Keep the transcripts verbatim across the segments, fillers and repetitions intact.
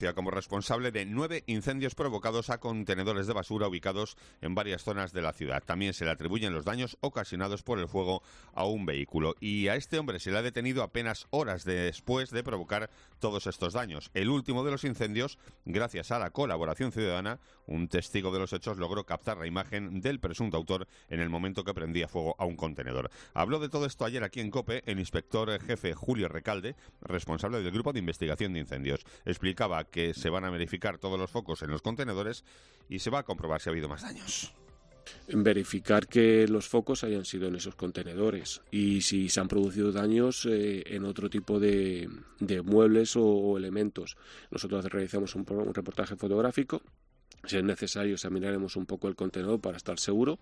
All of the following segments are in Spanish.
como responsable de nueve incendios provocados a contenedores de basura ubicados en varias zonas de la ciudad. También se le atribuyen los daños ocasionados por el fuego a un vehículo. Y a este hombre se le ha detenido apenas horas después de provocar todos estos daños. El último de los incendios, gracias a la colaboración ciudadana, un testigo de los hechos logró captar la imagen del presunto autor en el momento que prendía fuego a un contenedor. Habló de todo esto ayer aquí en COPE el inspector jefe Julio Recalde, responsable del Grupo de Investigación de Incendios. Explicaba que se van a verificar todos los focos en los contenedores y se va a comprobar si ha habido más daños. Verificar que los focos hayan sido en esos contenedores y si se han producido daños eh, en otro tipo de, de muebles o, o elementos. Nosotros realizamos un, un reportaje fotográfico. Si es necesario, examinaremos un poco el contenedor para estar seguro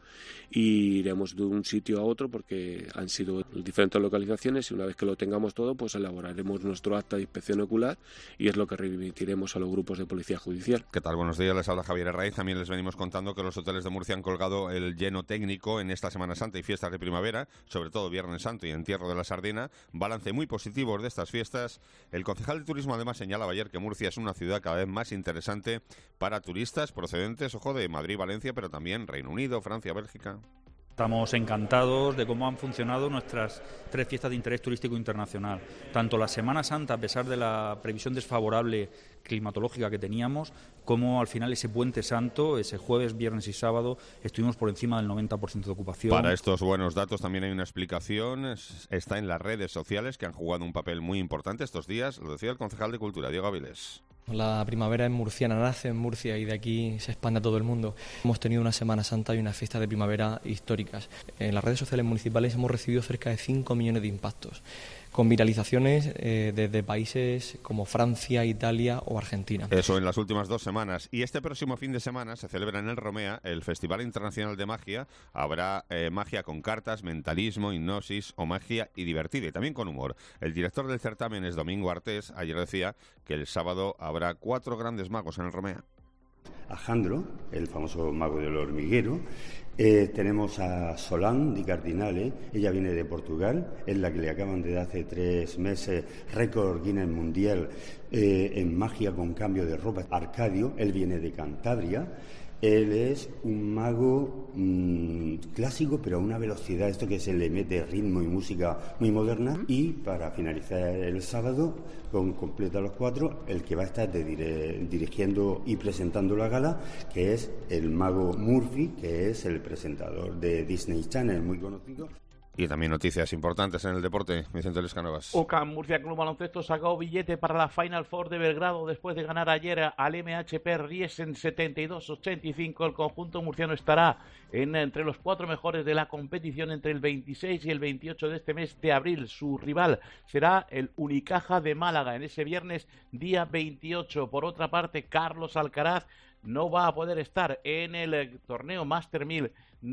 y iremos de un sitio a otro porque han sido diferentes localizaciones y una vez que lo tengamos todo, pues elaboraremos nuestro acta de inspección ocular y es lo que remitiremos a los grupos de policía judicial. ¿Qué tal? Buenos días, les habla Javier Herraiz. También les venimos contando que los hoteles de Murcia han colgado el lleno técnico en esta Semana Santa y fiestas de primavera, sobre todo Viernes Santo y Entierro de la Sardina. Balance muy positivo de estas fiestas. El concejal de turismo además señalaba ayer que Murcia es una ciudad cada vez más interesante para turistas procedentes, ojo, de Madrid, Valencia, pero también Reino Unido, Francia, Bélgica. Estamos encantados de cómo han funcionado nuestras tres fiestas de interés turístico internacional. Tanto la Semana Santa, a pesar de la previsión desfavorable climatológica que teníamos, como al final ese Puente Santo, ese jueves, viernes y sábado, estuvimos por encima del noventa por ciento de ocupación. Para estos buenos datos también hay una explicación, está en las redes sociales que han jugado un papel muy importante estos días, lo decía el concejal de Cultura, Diego Avilés. La primavera es murciana, nace en Murcia y de aquí se expande a todo el mundo. Hemos tenido una Semana Santa y una fiesta de primavera históricas. En las redes sociales municipales hemos recibido cerca de cinco millones de impactos, con viralizaciones eh, desde países como Francia, Italia o Argentina. Eso en las últimas dos semanas. Y este próximo fin de semana se celebra en el Romea el Festival Internacional de Magia. Habrá eh, magia con cartas, mentalismo, hipnosis o magia y divertida, y también con humor. El director del certamen es Domingo Artés. Ayer decía que el sábado habrá cuatro grandes magos en el Romea. Alejandro, el famoso mago del hormiguero. Eh, tenemos a Solán Di Cardinale, ella viene de Portugal, es la que le acaban de dar hace tres meses récord Guinness Mundial eh, en magia con cambio de ropa. Arcadio, él viene de Cantabria. Él es un mago mmm, clásico, pero a una velocidad, esto que se le mete ritmo y música muy moderna. Y para finalizar el sábado, con completa los cuatro, el que va a estar de dire, dirigiendo y presentando la gala, que es el mago Murphy, que es el presentador de Disney Channel, muy conocido. Y también noticias importantes en el deporte, Vicente Luis Cánovas. UCAM Murcia Club Baloncesto sacó billete para la Final Four de Belgrado después de ganar ayer al M H P Riesen setenta y dos ochenta y cinco. El conjunto murciano estará en, entre los cuatro mejores de la competición entre el veintiséis y el veintiocho de este mes de abril. Su rival será el Unicaja de Málaga en ese viernes día veintiocho. Por otra parte, Carlos Alcaraz no va a poder estar en el torneo Master mil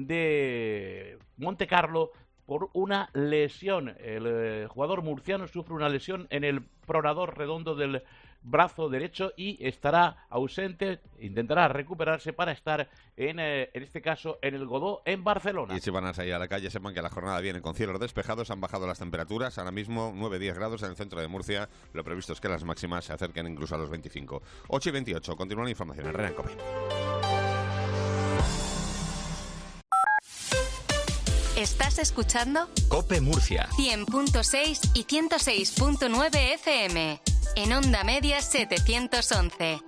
de Monte Carlo por una lesión. El eh, jugador murciano sufre una lesión en el pronador redondo del brazo derecho y estará ausente, intentará recuperarse para estar en, eh, en este caso en el Godó en Barcelona. Y si van a salir a la calle, sepan que la jornada viene con cielos despejados, han bajado las temperaturas, ahora mismo nueve a diez grados en el centro de Murcia, lo previsto es que las máximas se acerquen incluso a los veinticinco. ocho y veintiocho, continúa la información en Real Cope. ¿Estás escuchando? COPE Murcia. cien punto seis y ciento seis punto nueve F M. En onda media setecientos once.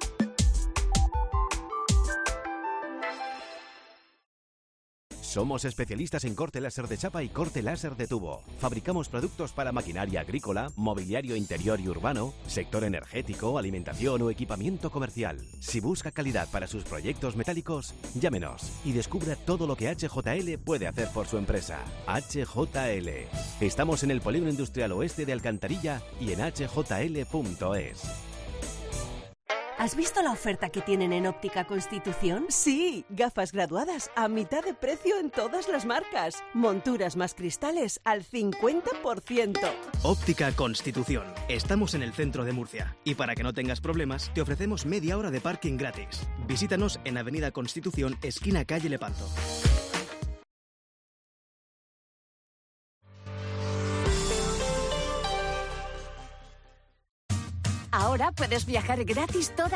Somos especialistas en corte láser de chapa y corte láser de tubo. Fabricamos productos para maquinaria agrícola, mobiliario interior y urbano, sector energético, alimentación o equipamiento comercial. Si busca calidad para sus proyectos metálicos, llámenos y descubra todo lo que H J L puede hacer por su empresa. H J L. Estamos en el Polígono Industrial Oeste de Alcantarilla y en h j l punto es. ¿Has visto la oferta que tienen en Óptica Constitución? Sí, gafas graduadas a mitad de precio en todas las marcas. Monturas más cristales al cincuenta por ciento. Óptica Constitución. Estamos en el centro de Murcia. Y para que no tengas problemas, te ofrecemos media hora de parking gratis. Visítanos en Avenida Constitución, esquina calle Lepanto. Ahora Ahora puedes viajar gratis toda